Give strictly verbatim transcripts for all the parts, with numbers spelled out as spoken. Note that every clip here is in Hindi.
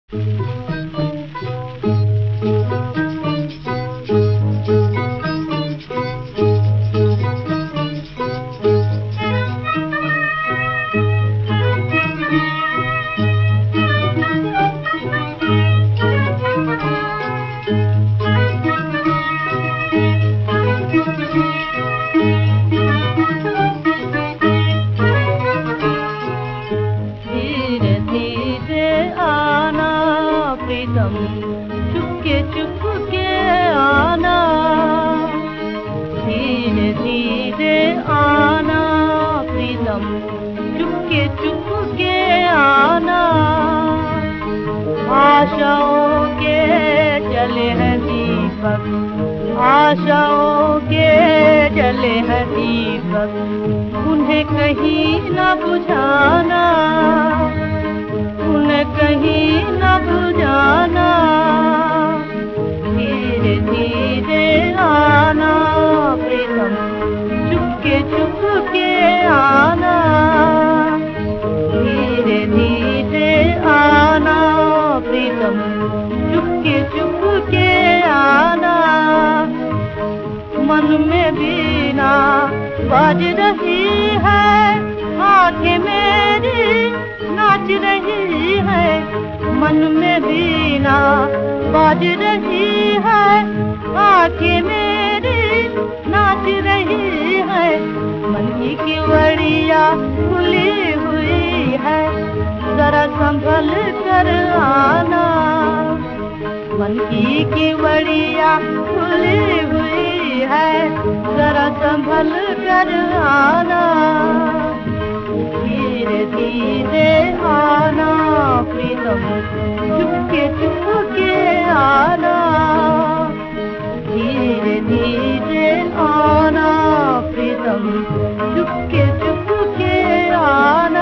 प्रीतम चुपके चुपके आना, धीरे धीरे आना प्रीतम चुपके चुपके आना। आशाओं के जले हैं दीपक, आशाओं के जले हैं दीपक, उन्हें कहीं न बुझाना, उन्हें कहीं न बुझाना। धीरे धीरे आना प्रीतम चुपके चुपके आना, धीरे धीरे आना प्रीतम चुपके चुपके आना। मन में बीना बाज रही है, आँखें मेरी नाच रही है, मन में बीना बाज रही है, आँखें मेरी नाच रही है। मन की केवड़िया खुली हुई है, जरा संभल कर आना। मन की केवड़िया खुली हुई है, जरा संभल कर आना। धीरे धीरे आना प्रीतम चुपके चुपके आना, धीरे धीरे आना प्रीतम चुपके चुपके आना।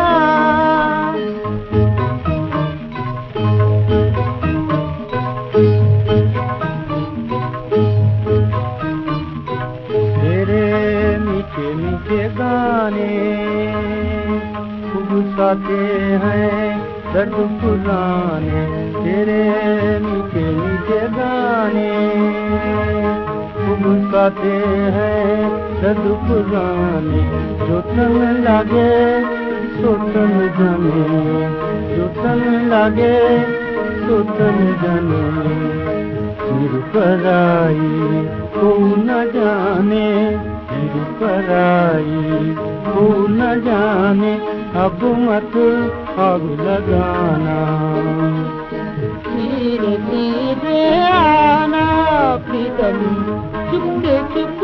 तेरे मीठे मीठे गाने गुस्साते हैं दर्द पुराने, तेरे मीठे मीठे गाने गुस्साते हैं दर्द पुराने। जो तन लागे सो तन जाने, जो तन लागे सो तन जाने। सिर पर आई को न जाने, सिर पर आई को न जाने। अब मत आग लगाना, धीरे धीरे आना प्रीतम चुपके चुपके